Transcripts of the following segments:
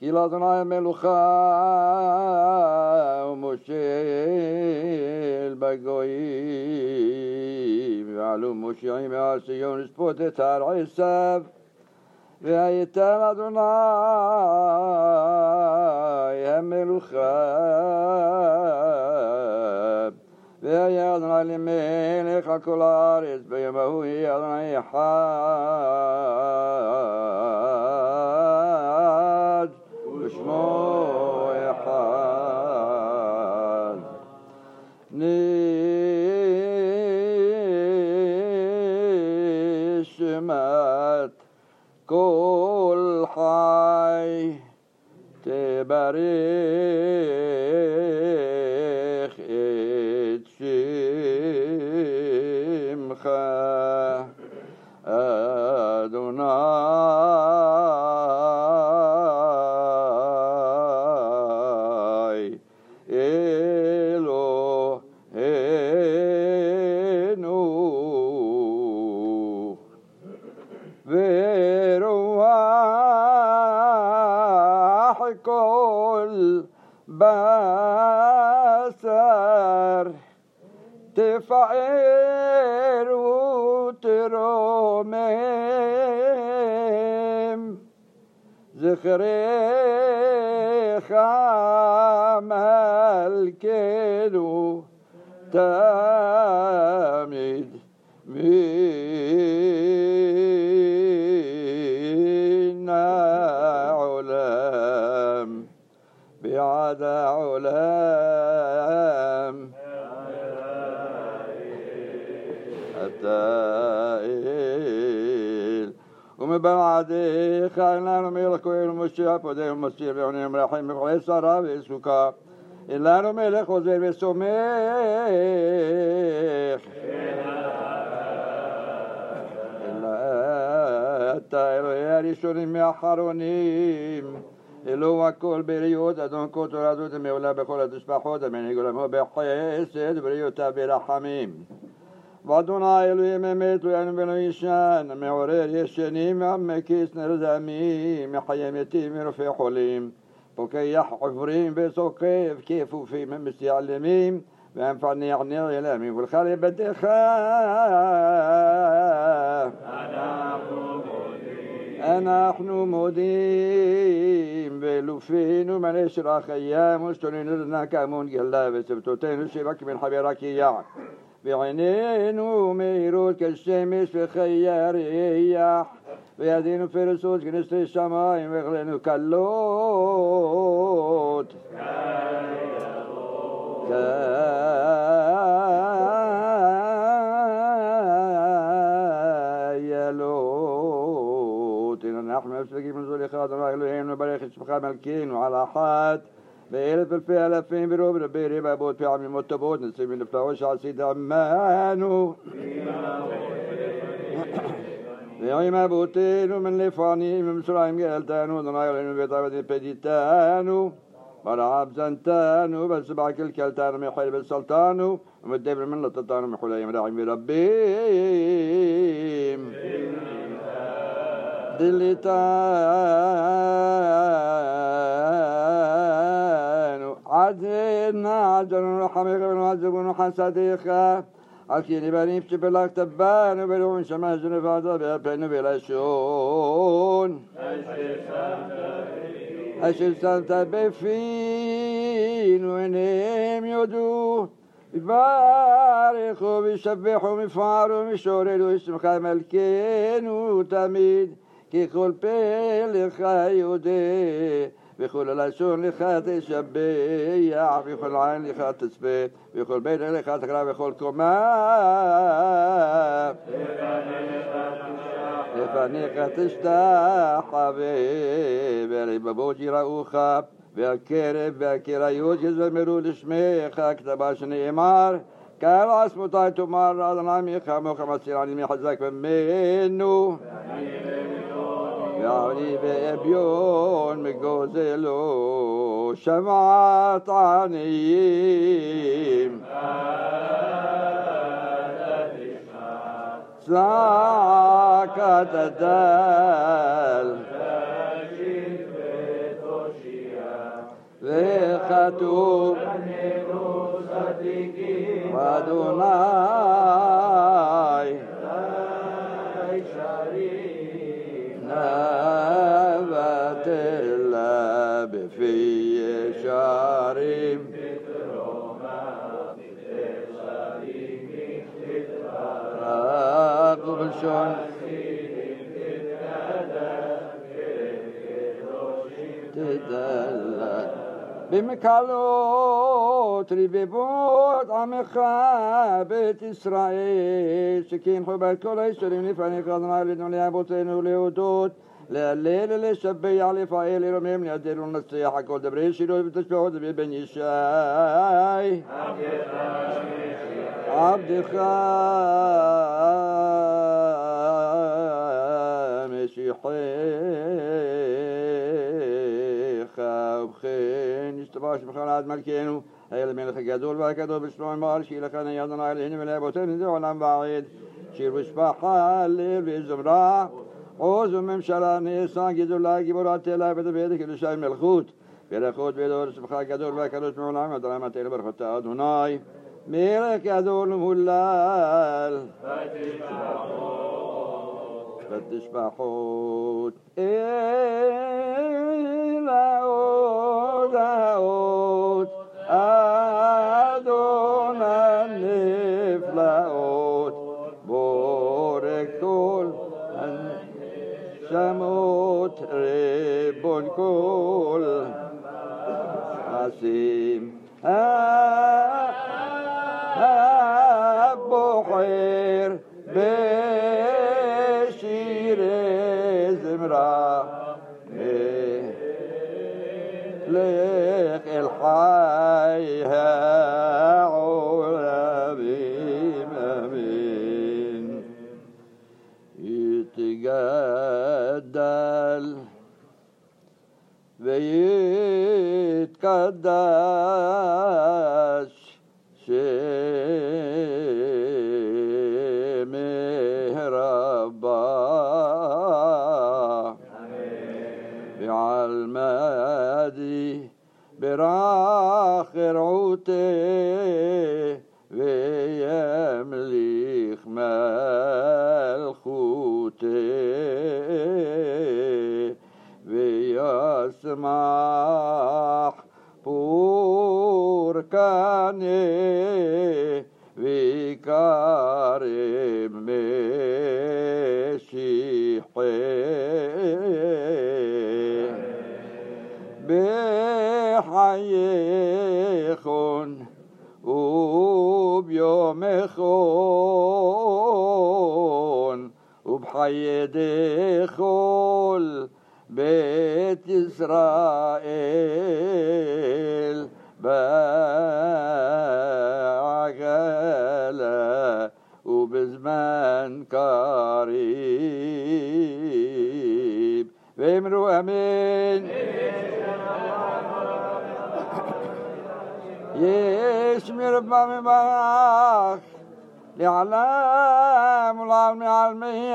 כי לאדוני מלוכה ומושל בגויים, ועלו מושיעים מעל ציון לשפוט את הר עשיו, והייתם אדוני המלוכה, והיה אדוני למלך על כל הארץ, ביום ההוא יהיה אדוני אחד ושמו אחד. נשמת כל חי תברך את שמך אדוני אלוהינו, ורוח כל בשר תפאר ותרומם, זכרך מלכנו תמיד מן העולם ועד העולם. אתה אל ומבלעדיך אין לנו מלך כהן ומשיח פודה ומסיר ועונים רחם וכולי שרה ועסוקה, אין לנו מלך עוזר וסומך. אתה אלוהי הראשונים מהאחרונים, אלוה הכל בריות, אדון כל תורה זאת מעולה בכל התשבחות, המנהיג עולמו בחסד ובריאותיו ברחמים. ואדוני אלוהים אמת לא יענו ולא ישן, מעורר ישנים ומקיס נרדמים, מחיה מתים ורופא חולים, פוקח עוברים וסוקף כפופים מסתעלמים, ומפענח נעלמים ולך לבדך. אנחנו מודים באלופינו מלא שרח הים ושתוננו לנה כאמון גלה, ושבתותינו שבק מן חברה כיח, ועינינו מהירות כשמש וכירח, וידינו פרסות כנשרי שמיים, ואכלנו קלות קיילות. אנחנו מפסקים לזולך אדוני אלוהינו, וברך את שמך מלכנו על אחת באלף אלפי אלפים ברוב רבי רבע רבות פעמים מוטבות נצאים ונפלאות שעשית עמנו ועם אבותינו מן לפנים ומצרים גאלתנו, אדוני אלוהינו בית עבדים פדיתנו, ברעב זנתנו, בסבע קלקלתנו, מחל בסלטנו, ומדבר מן לטטנו מחוליים רעים ורבים דליתנו עדנה עדנו רחמך ונעזבנו חסדיך, על כי נבנים שפלגת בנו ולאום שמש ונפעדה באפנו בלשון אשר שמת בפינו, עיניהם יודו יברכו וישבחו מפארו ומשוררו שמך מלכנו תמיד, כי כל פה לך יודע וכל לשון לך תשבח, וכל עין לך תצפה, וכל בית לך תקרא, וכל קומה לפניך תשתחווה, והרבבות יראוך, והקרב והקריות יזמרו לשמך, כתבה שנאמר קהל עצמותי תאמר אדוני מי כמוך מציל אני מחזק ממנו, ועני ואביון מגוזלו, שמעת עניים צעקת הדל כתוב אדוני נבטלה בפי ישרים רק ובלשון תדלה במקלות רבבות עמך בית ישראל שקינחו בת כל הישרים לפניך אדוני אלוהינו לאבותינו להודות להלל ולשבח לפעל לרומם להדל ולנצח הכל דברי שילוי ותשבחות בן ישי עבדך משיחך ובכן נשתבח שמך לעד מלכנו האל המלך הגדול והקדוש בשמו אמר שילכנו יד אדוני אלוהינו ולאבותינו זה עולם ועד שיר ושבחה הלל וזמרה עוז וממשלה נעשה גדולה גיבורת תלה ודבד קדושי מלכות ברכות ודור שמך הגדול והקדוש מעולם אדוני מטה לברכות אדוני מלך גדול ומהולל ותשבחות אל ההודעות אדון הנפלאות בורא כל הנשמות ריבון כל עשים הבוחר בשירי זמרה לך אל חי העולמים אמן יתגדל ויתקדש שמך רבה ועל מדי ברח רעותי וימליך מלכותי וישמח פורקני ויקרם משיחי בחייכון וביומכון ובחיי דכל בית ישראל בעגלה ובזמן קריב ואמרו אמן יש מרבה מברך לעולם ולעלמי עלמי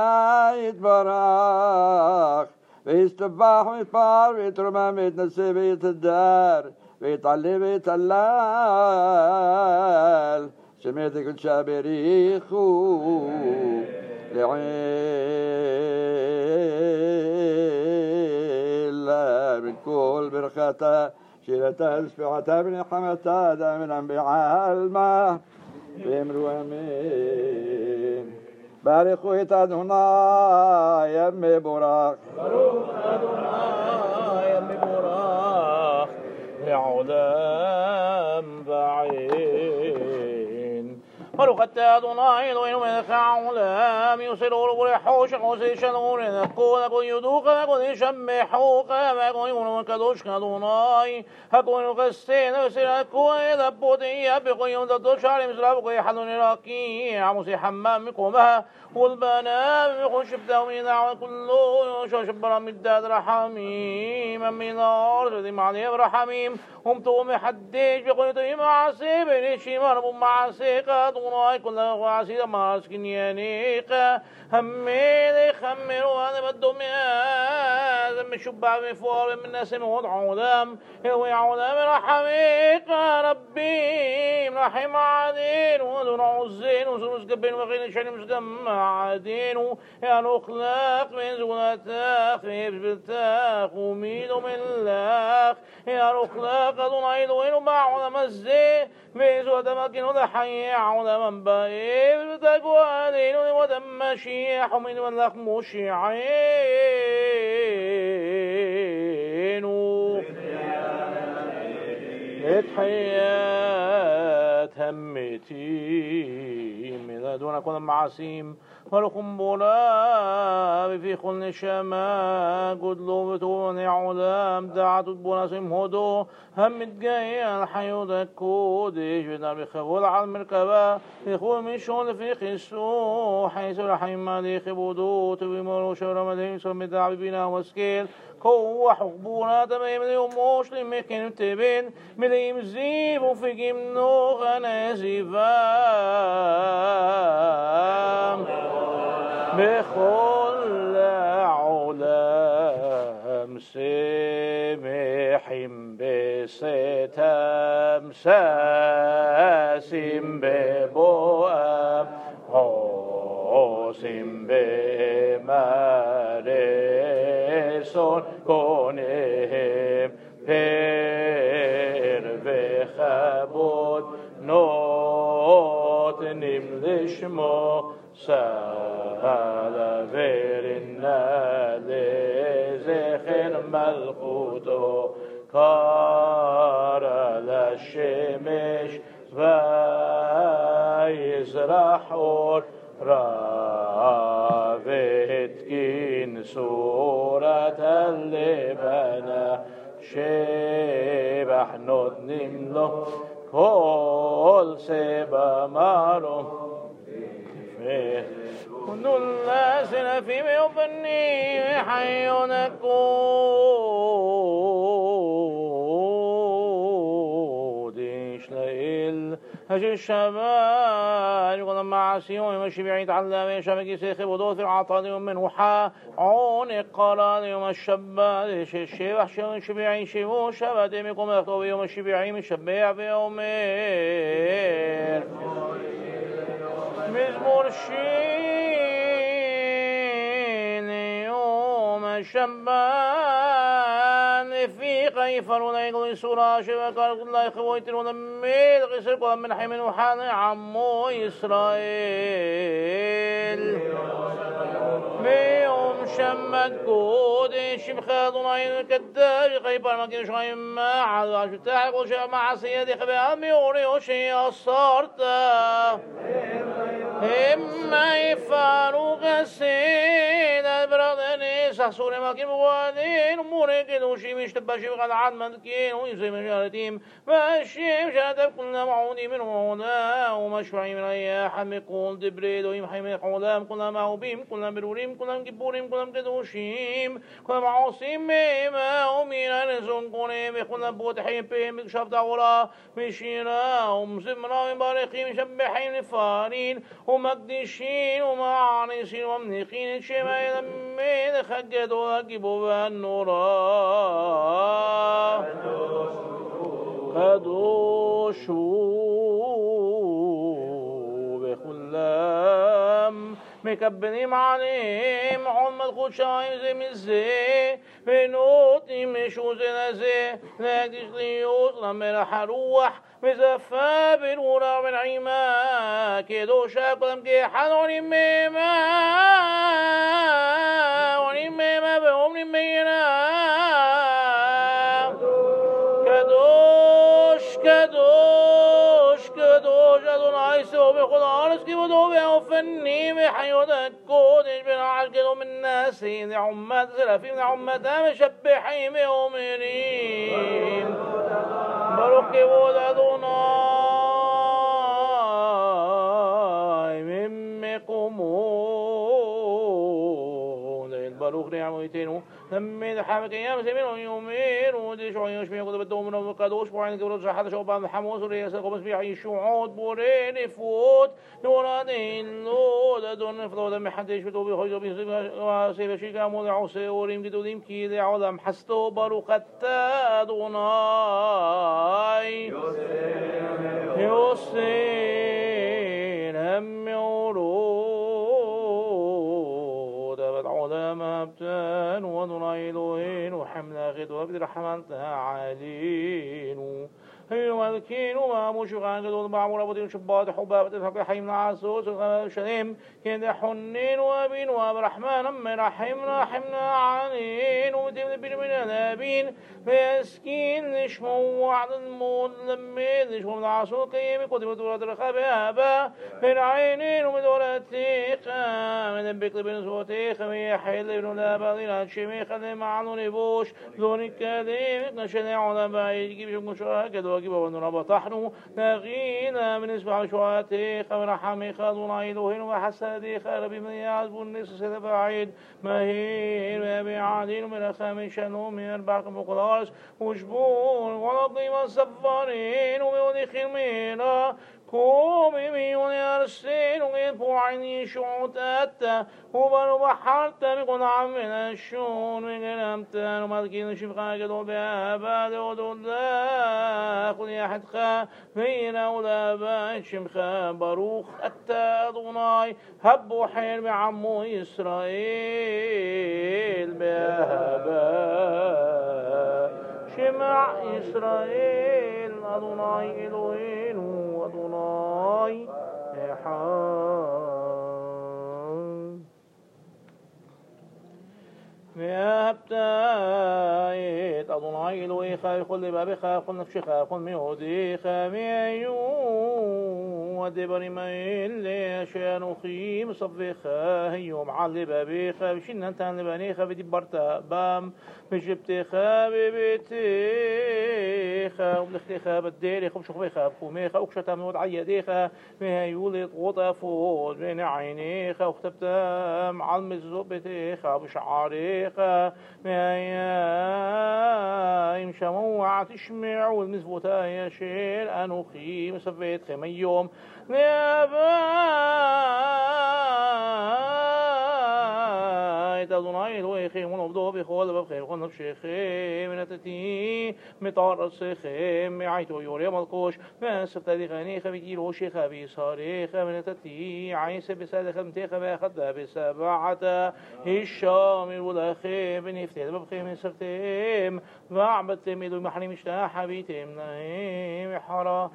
יתברך ויסתבח ויתפאר ויתרומם ויתנשא ויתהדר ויתעלה ויתהלל שמית קודשה בריחו לעילה מן כל ברכתה שירתה ושפעתה ונחמתה דאמנם בעלמה ואמרו אמן ברכו את אדוני המבורך ברוך אדוני המבורך לעולם ועין ברוך אתה אדוני אלוהינו מלך העולם יוסר אור ורחוש עושה שלום לנקו הכל יודוך והכל ישמחוך והכל ימונו הקדוש כאדוני הכל יחסן ויוסר הכל ידפות יהיה בכל יום דתו שערים זרב וכל יחדון ירקי עמוסי חמם מקומה والبنات يخش بتاوين دعوة كله شبرا مداد رحميم من الأرض معليم رحميم هم تومي حديش بقول تومي معصي بنيشي مربو معصي قادوناي كل غاسي ماسكين يانيقا هميني خمر وانا بدومي زم شبع مفور من الناس موضع عودام يوي عودام رحميق ربي رحم عادين ودون عزين وزنوز قبين وغين شعني مسقم عادين يا نخلاق من زونتاق يبزبتاق وميدو من لاق يا نخلاق دون عيد وينو باعونا مزي ميزو دمكين وضحي عونا من بايب بتاقوانين ودم مشيح ومن ولق مشيعين اتحيات همتي من دون كل معاسيم ولكم بولا في خلن شما قدلو بتون عودام دعت بوناسم هدو هم تجاي الحيو دكودش بدنا بخبول على المركبة يخول من شون في خسو حيث الحيم مالي خبودو تبي مرو شورا مدين سمي دعبي بنا وسكيل كو حقبونا تمام اليوم موش لمكن تبين مليم زيب وفي جمنو غنا زيفام بخل علام سمحم بستم ساسم ببوام حاسم بمرسون کنهم پر بخبود نوت نملشما سهل ورنا لزخن ملخوتو کار لشمش و يزرحون راوتكين سورة اللبنة شبح نودنم له كل سبا مارو كن الناس في ميوبني حيونكو ديش ليل هجي الشباب يقول مع سيون يمشي بعيد على يشبك يسيخ بدوث العطاء يوم من وحا عون القران يوم الشباب الشبح شون شبيعي شبو شباب يقوم يخطب يوم الشبيعي من شبيع بيومير مزمور شين يوم الشبان في قيفر يقول سورة شبكة كل الله يخويتر ونميل غسر قول من حي من وحان عمو إسرائيل بيوم شمت قود شبخاض عين الكدار قيبر مكين شوي ما عدو شتاح قول شيء مع سيدي خبئة ميوري وشيء الصارتا إما يفاروق السيد البرادني سحسوني ماكين بوادين أموري كدوشي مشتباشي بغد عاد مدكين ويزي مجالتهم فالشيم شاتب كلنا معوني من هنا ومشفعي من أياح مقول دبريد ويمحي من قولام كلنا معوبيم كلنا بروريم كلنا كبوريم كلنا كدوشيم كلنا معوصيم ميما ومينا نزون كونيم كلنا بوتحيم بيم بكشاف دعورا مشينا ومزمنا ومبارقين شبحين لفارين ومقدشين ومعانسين ومنقين الشماء يلمين خجدوا هكبوا بالنورا قدوشوا بخلام مكبنين عليهم عم الخشايم زي مزي بنوتي مشو زي ناقش ليوس لما رح روح مزفا بالورا من عيما كدو شاكلم كي حنوني ميما وني ميما بهم مينا كدوش كدوش كدوش أدوناي سو بخلارس كي بدو بيوفني بحيوت الكودش بنعش كدو من ناسي دي عمات سلفي من عمتا مشبحين بيومرين بروك بود أدوناي مم قمو ברוך נעמותנו תמיד חמק ים סבינו יומין ודשוע ישמיע קוד بدوم من القدوس وعين قبل صحة شوبان الحموس ورياس القبس بيعيشوا بورين فوت نورانين لود دون فلود ما حدش بتوبي خوي سيف شيكا موضع سوريم قدوديم كي عالم حستو باروقت دوناي يوسين هم يورود العالم ابتان ونرايلوين وحمنا غد وقدر حملتها عالين هي مالكين وما مشغان قدود معمورة بدين شبات حبابة الحق حيم عاسوس شنيم كند حنين وابين وابرحمن من رحمنا عنين ومتم بين من الابين فيسكين نشمو وعد المود لمين نشمو العاسو قيم قدم دورة الخبابة من عينين ومدورة تيقا من بكل بن صوتيخ ويحيل ابن لابالين هاتشميخ اللي معلو نبوش دوني كليم نشنع على بايد جيب شمو شاكدو واجب ونرى طحنو نغينا من اسمع شواتي خمر حمي خاضون عيدوهن وحسادي خاربي من يعزب النص بعيد مهين وبعادين من أخام شنو من أربعة مقلاص وجبون ولطيم السفارين ومن خيمينا كومي ميون يرسين وغير بوعيني شعوتاتا وبنو بحرت ميقون عمنا الشون وغير أمتان ومالكين شفقا قدو بأباد ودولا خذ يا حدخا فينا ولا بان شمخا باروخ أتا دوناي هبو حير بعمو إسرائيل بأبا شمع إسرائيل أدوناي إلوهين أدوناي إحان ميابتايت أدوناي إلوهي خاي خل بابي خاي خل نفشي خاي خل ميودي خاي ميعيون ودبري ميل ليشان خيم صفي خاي يوم علي بابي خاي بشين هنتان لباني خاي بدي برتا بام بجبتي خاي ببيتي خاي وبلختي خاي بديري خب شخبي خاي بخومي خاي وكشتا منود عيدي خاي ميهيولي غوطا فوز بين عيني خاي وختبتا معلم الزبتي خاي بشعاري خاي ميهيم شموع تشمع والمزبوطة يشيل أنوخي مسفيت خيم يوم نبايت أدوناي الوي خيم ونبدو بخول بخير خل نفشي خيم نتتي مطارس خيم عيتو يوري مالكوش فاسف تدي غني خبيتي روشي خبي صاري خيم نتتي عيس بساد خمتي خبي خدا بسبعة الشام ولا خيم نفتي بخيم سرتيم وعبت ميدو محرم مشتا حبيتي منايم حرا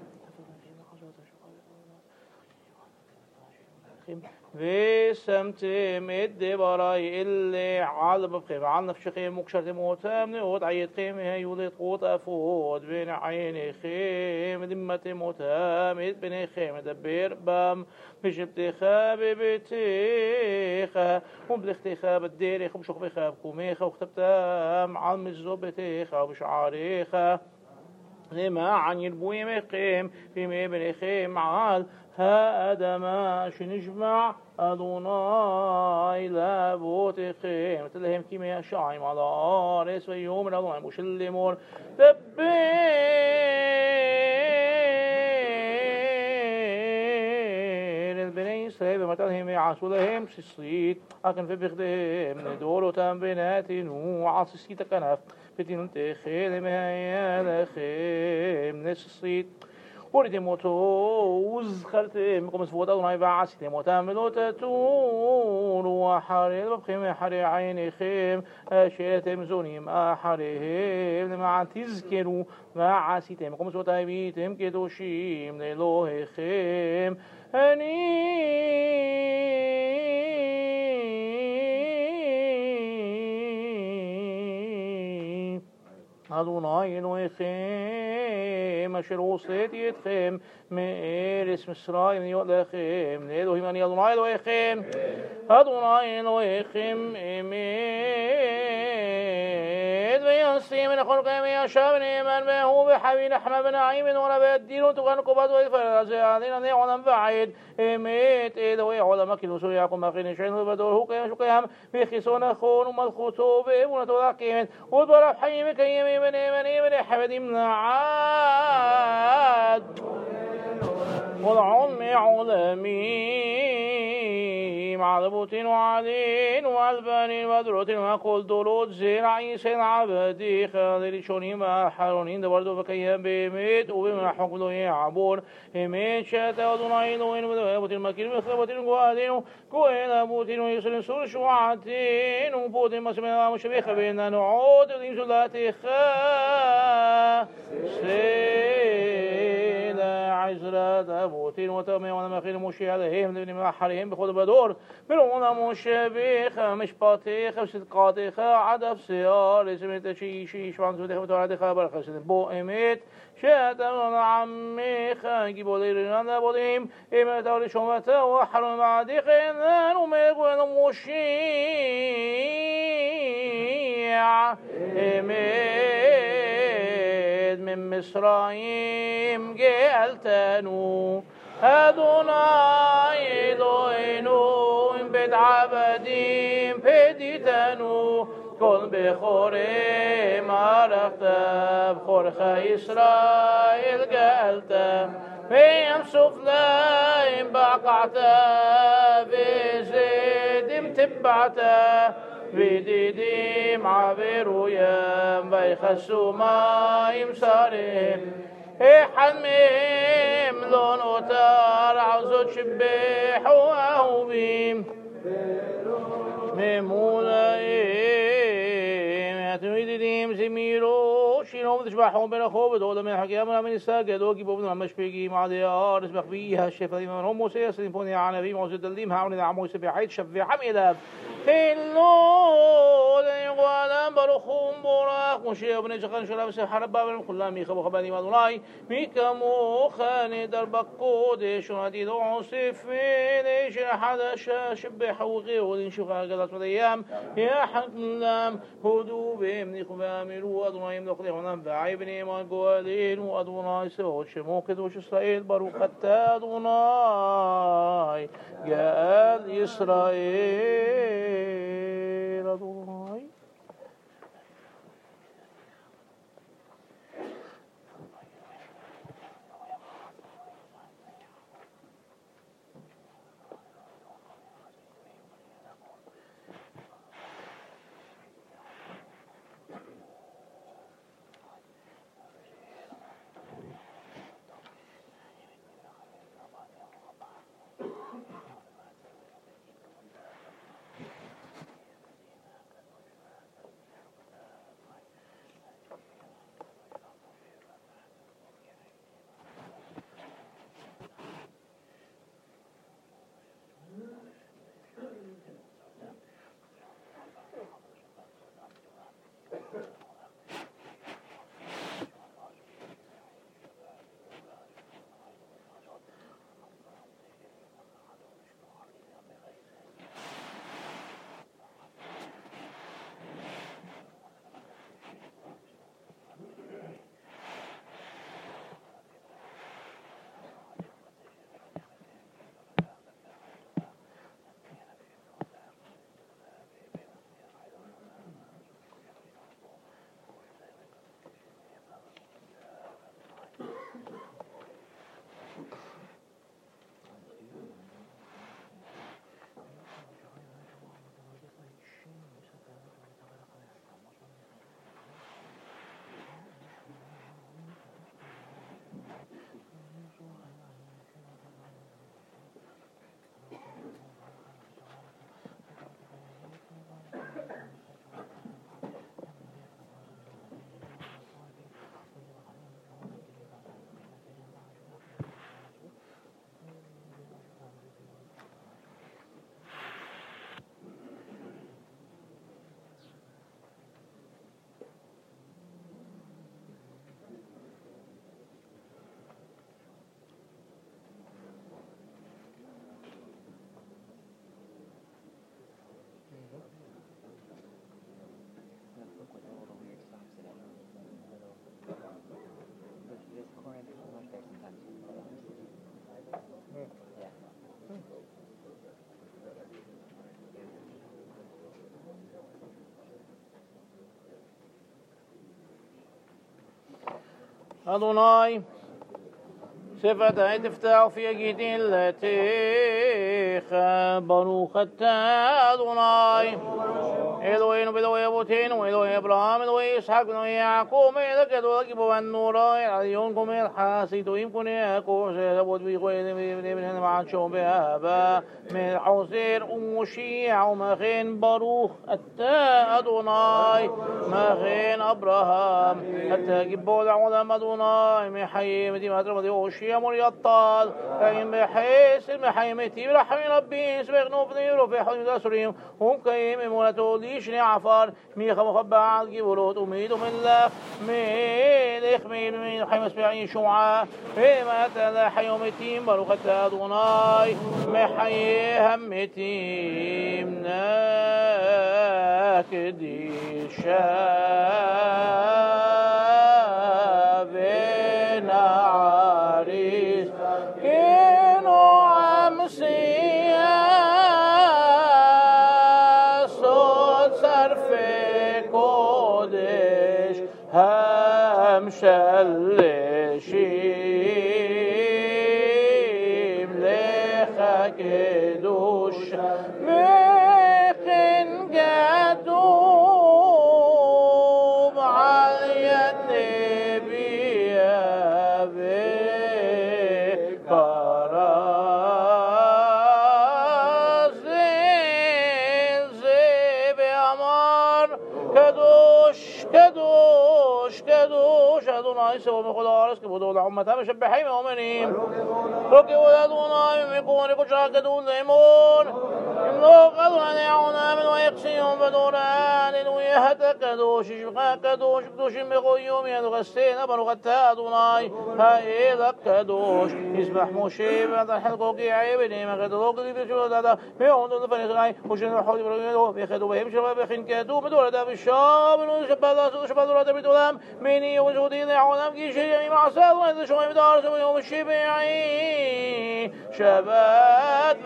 وسمتم الدبراي اللي على بخيم على نفس خيم مكشرت موتام نود عيد خيم هي ولد قوت أفود بين عيني خيم دمة موتام بين خيم دبير بام مش بتخاب بتيخا وبلختخاب الديري خم شوف بخاب كوميخا وختبتام على الزبتيخا وشعاريخا لما عن يربوي مخيم في مبني خيم عال هذا ما شنجمع أدوناي لابوت خيم تلهم كيميا شايم على آرس ويوم أدوناي مش اللي مور تبين البني إسرائيل بمتلهم عسولهم سيصيد أكن في بخدهم ندورو تنبيناتين وعصيصيت كنف بدين تخيل مهيا لخيم نسيصيد ورد موتوز خلتم قمص فوت أدوناي بعسيتم وتعملوا تتون وحرير بخيم حري عيني خيم أشيتم زونيم أحريهم لما تذكروا بعسيتم قمص وتعبيتم كدوشيم للوه خيم أدوناي نويخيم أشر وصيت يتخيم مير اسم إسرائيل يؤلخيم نيدوهم أن أدوناي نويخيم أدوناي نويخيم إميد يسيم من خلق يمين شابن من به بحبيل أحمد بن عيم ونبي الدين وتقن قبض ويفرز هذين ذي علم بعيد إميت إذا ويعلم كل سورياكم أخين شين وبدوره كيم شقيهم في خسون خون ومدخوتو بإبنة وذاكيم وضرب حيم كيم من حمد من عاد والعلم علمي مع ضبوط وعدين وأذبان ودروت وقل دولوت زرعي سين عبدي خاذر شوني ما حرونين دبردو فكيهم بميت وبما حقلو يعبون إميت شاتا ودنعين وين ودوابوت المكين وخبوت القوادين كوين أبوت ويسر سور شوعتين وبوت مسمى مشبيخ بين نعود ذي سلاتي عزرة أبوتين وتمي ونمخيل مشي عليهم من محرهم بخود بدور ملونا مشبيخ مش باطيخ وصدقاتيخ عدف سيار اسم تشيشي شوان سوديخ وتوعديخ برخص بو إميت شاتم عميخ جيبوا ليرنا بوديم إما تولي شومته وحرم بعديخ إنان وميقون مشيع إميت من مصرايم جالتنو أدوناي دوينو بيت عبدين بديتنو كن بخوري مرختب خورخ إسرائيل قالتم بيم سفلين بقعتا بزيدم تبعتا بديديم عبرو يم بيخسو ما يمسارين حميم لون وتار عزو شبيح وأهوبيم ميمونايم يتويديم زميرو شينو تشبحهم بين خوب دولة من حكيامنا من الساقدو كيبو بن عمش بيجي مع ديار اسبق بيها الشفا دي من هم وسيس لنفوني عنا في موزد الليم هاوني دعمو سبيحيت شفي حميداب تلو ليقوالان بروخوم براخ مشي ابن جخان شراب سحرب بابن كلها ميخا وخباني مادوناي ميكا موخاني دربقو ديشون هدي دعو سفين ايش حدا شبح وغير شوخا قلت مديام يا حكملام هدو بيمني خبامر وأدوناي مدخلي هنام بعيبني ما قوالين وأدوناي سوى شموكد وش إسرائيل بروختا أدوناي قال إسرائيل أدوناي אדוני שפתי תפתח في גדלתך ברוך אתה אדוני אלוהינו ואלוהי אבותינו אלוהי אברהם אלוהי יצחק ואלוהי יעקב מלך גדול הגיבור והנורא עליון כמל חסידוים כוני יעקב שאבות ויכולים ובני מעט שום באהבה מלך עוזר ומושיע ומכן ברוך אתה אדוני מכן אברהם אתה גיבור לעולם אדוני מחיים מדינת רבדי הושיע מולי הטל חיים בחסד מחיים מתי ורחמים רבים סבכנו בני ורופא חיים דסורים ומקיים אמונתו שני עפר מיכה מחבע על גבולות ומיד ומלך מלך חיים מספיע ישועה ומאת לחי ומתים ברוך אתה אדוני מחיי המתים נקדישה ונעריס כנו עמסיה המשלשים לך קדוש וכן כתוב על יד נביאה וקרא זה ואמר קדוש קדוש קדוש אדוני סבא בכל הארץ כבודו לעומתה משבחים ואומרים רוקבו לאדוני ומקום קודשך גדול לאמור ימלוך אדוני לעולם ויחסיום בדורן אלוהי אתה קדוש שמך קדוש קדושים בכל יום ידרסנה ברוך אתה אדוני האל הקדוש ישמח משה ואתה חלקו כעבדים וחטאו כדברי דעתה ועומדו לפני ישראל ושנלחו דבריו ויחדו בהם שלו וכן כתוב בדורתה ושם שבת לעשות שבת דורת ברית עולם מיני וזהותי לעולם כי שימים עשה אדוני שומעים את הארץ ביום השביעי שבת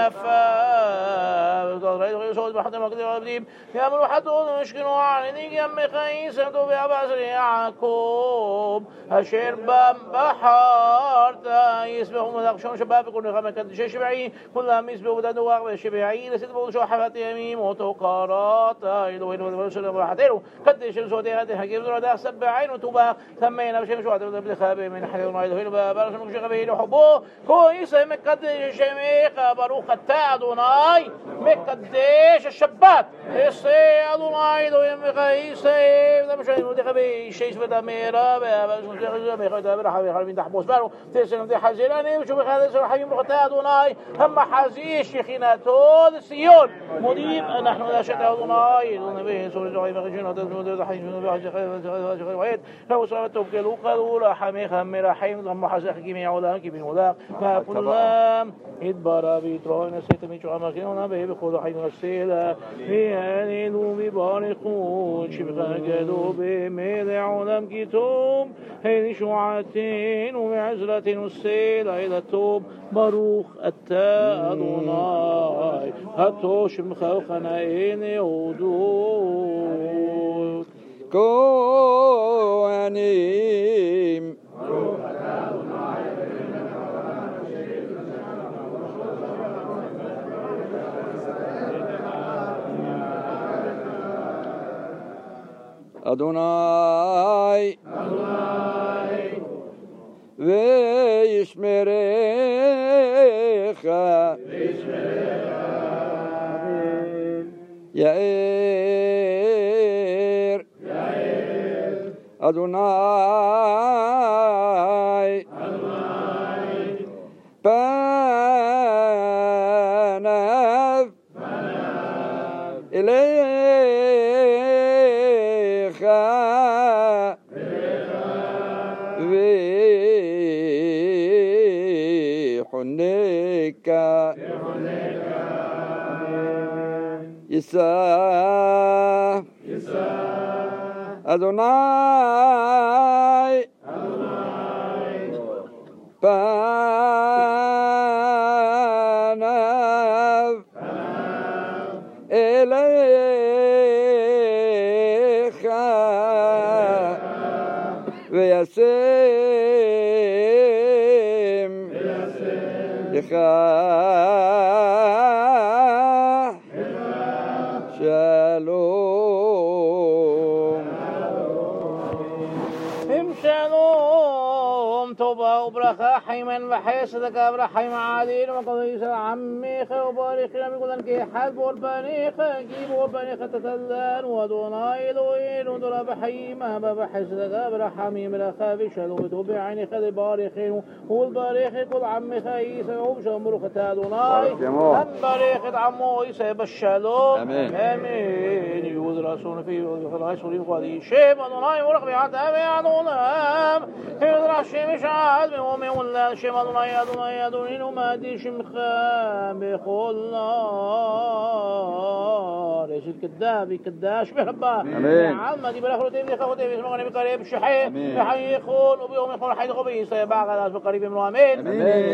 וינפל ותראה ויסוד בחתם הקדים העבדים יאמרו חתון ומשכנו עליני גם מחיים שמתו בעשר יעקב אשר בם בחרת יסבחו מלך שום שבת וכל נחם מקדשי שביעי כולם יסבחו ודנוח ושביעי לסד בולשו חבת ימים אותו קראת אלוהינו ודבר שלנו ורחתנו قدش الزودي هذه حكيم زودا سبعين وتوبا ثمين بشيء شو هذا بخابي من حلو ما يدخل بارش مكشخ به وحبه كويس مقدش شميخ باروخ التادوناي مقدش الشبات يسي ادوناي دو يمخيس ده مش مدخبي شيء فدا ميرا بس مش ده برحبي حرمين تحبوس بارو تسلم دي حزيراني وشوف هذا سر حبيب التادوناي هم حزي شيخنا تول سيون مديب نحن لا شك ادوناي النبي صلى الله عليه وسلم ده حي من بعد خير وعيد لو صارت توكلوا قالوا لا حمي خم رحيم ضم حزق جميع ولا كبين ولا فكلام ادبر بيترون نسيت من شو اماكننا به بخذ حين السيله في هنيلو ببارقون شبغا قالوا بميل علم كتوب هين شعاتين ومعزلة السيله الى توب باروخ التا أدوناي هتوش مخوخنا إين يودوك كوانيم أدوناي ويشمريخ يائر أدوناي بنف إليخ وحنيك يسا أدوناي بنف إليخ וישם לך שלום. עם שלום, טובה וברכה, חיימן וחסד כברחיים עדין ומקדוש עמיך ובריחים בגודל כאחד בול בניך גיבור בניך תתלן ואדוני אלוהינו דולה בחיים אבא בחסד כברחמים ברכה ושלום וטובה עיניך לבריחים ולבריח כל עמיך יסעו בשם ברוכת אדוני ובריח את עמו יסע בשלום אמין יהוד רסול في رسول قدي شيب أدوناي ورق بعتاب أدونام يدرى الشمس عاد بهم ولا شيب أدوناي أدوناي أدونين وما ديشم خام بخل نار يصير كذاب كذاش بربا عم دي بالآخر تبي خاطر تبي اسمه بقريب الشحي بحي يخون وبيوم يخون حي خبيث يباع غلاس بقريب من آمين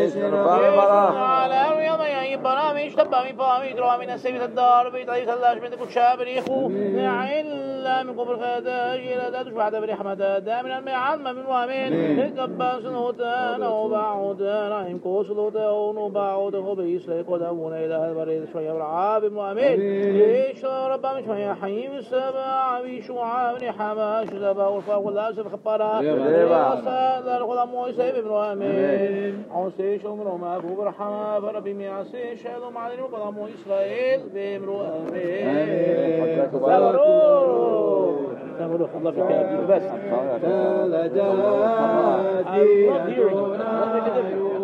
على يوم يبرام يشتبه مفامي درا من السبيل الدار بيتعيش الله من كل شاب ريخو علا من قبل خداج إلى دادش بعد برحمة دا من المعلم من وامين القباس نوتان وبعودان عين كوس لوتان وبعود خبيس ليقدمون إلى البريد شوية برعاب من وامين إيش رب مش ما حيم السبع بيشوع من حماش زبا والفاق واللاسف خبارا وصاد الخدم ويسيب من وامين عوسيش ومنهم أبو برحمة فربي ميعسيش هذا معلم وقدم إسرائيل بمرو آمين تمروا الله في كتابي بس